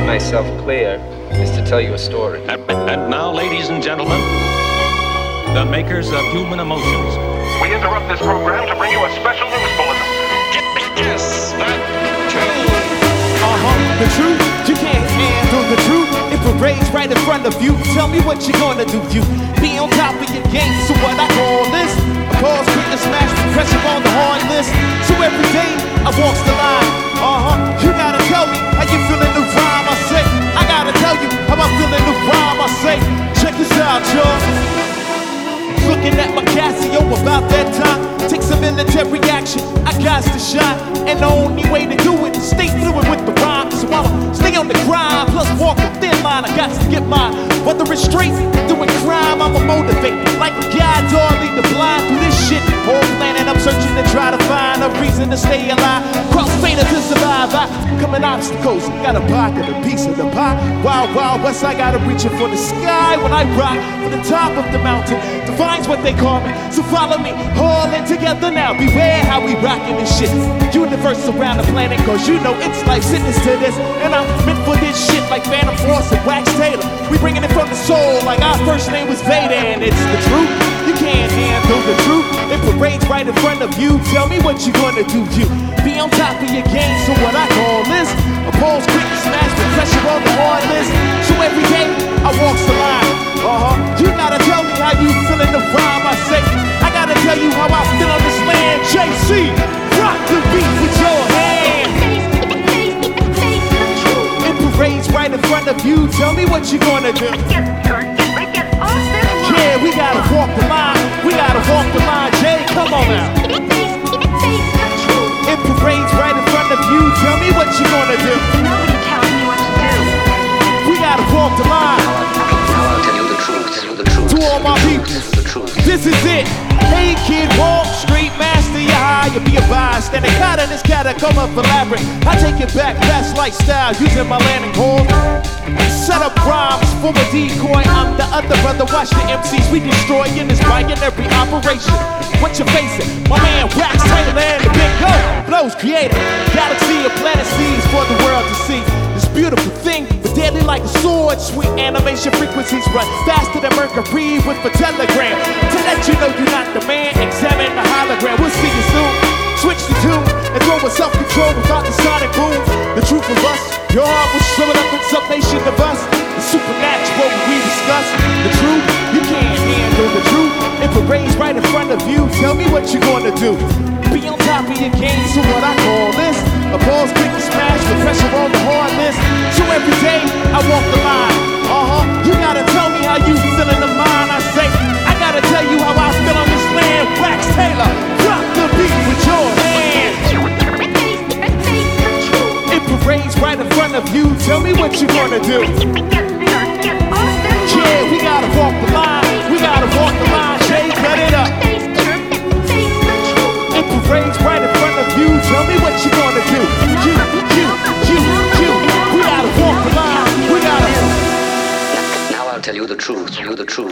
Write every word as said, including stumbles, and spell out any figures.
myself clear is to tell you a story. And, and now, ladies and gentlemen, the makers of Human Emotions. We interrupt this program to bring you a special news bulletin. Yes, that truth. Uh-huh, the truth, you can't handle the truth. It parades right in front of you. Tell me what you're gonna do. You be on top of your game, so what I call this? A pause, quick and smash, pressure on the hard list. So every day, I walk the line. Uh-huh, you gotta tell me how you feeling the rhyme. I say, I gotta tell you how I'm feeling the rhyme. I say, check this out, y'all. Looking at my Casio about that time. Take some military action, I got to shine. And the only way to do it is stay fluid with the rhyme. So I'ma stay on the grind, plus walk a thin line. I got to get mine. Whether it's straight, doing crime, I'ma motivate. Like a guide dog, lead the blind through this shit. Whole planet, I'm searching to try to find a reason to stay alive. Cross fader to survive. I come in obstacles, got a pocket, a piece of the pie. Wild, wild west, I gotta reach it for the sky when I rock for the top of the mountain. Defines what they call me, so follow me, all in together now. Beware how we rockin' this shit. Universe around the planet, cause you know it's like sickness to this. And I'm meant for this shit like Phantom Force and Wax Taylor. We bringing it from the soul like our first name was Vader. And it's the truth, you can't handle the truth. It parades right in front of you. Tell me what you gonna do. You be on top of your game, so what I call this a pulse quick smash with pressure on the hard list. So every day I walk the line. Uh-huh, you gotta tell me how you feelin' the rhyme. I say, I gotta tell you how I feel on this land. J C, rock the beat with your hand. It parades right in front of you. Tell me what you gonna do. Yeah, we gotta walk the line. We gotta walk the line. Jay, come on now. It parades right in front of you. Tell me what you gonna do. Nobody telling me what to do. We gotta walk the line. Now I'll tell you the truth, tell you the truth. To all my people, The truth. this is it. Hey kid, Wall Street, master your high. You be a bystander, caught in this catacomb of elaborate. I take it back, best lifestyle, using my landing hole. Set up rhymes for a decoy. I'm the other brother, watch the M Cs. We destroying this binary operation. What you facing? My man Wax Taylor and the Big Go Blows creator. Galaxy of planet seeds for the world to see. This beautiful thing, but deadly like a sword. Sweet animation frequencies run faster than Mercury with a telegram. To let you know you're not the man, examine the hologram. We'll see you soon. Switch the tune and throw with self-control without the sonic boom. The truth of us, your heart will shrivel up in some nation of us. The supernatural we discuss. The truth, you can't handle the truth. It parades right in front of you. Tell me what you're gonna do. Be on top of your game, so what I call this a balls quick to smash with pressure on the hard list. So every day I walk the line. Uh-huh, you gotta tell me how you feel in the mind. I say, I gotta tell you how I feel on this land. Wax Taylor, rock the beat with your hand. It parades right in front of you. Tell me what you gonna do. Yeah, we gotta walk the line. We gotta walk the line. Jay, cut it up. It parades right in front of you. Tell me what you gonna do. You, you, you, you. We gotta walk the line. We gotta. Now I'll tell you the truth, tell you the truth.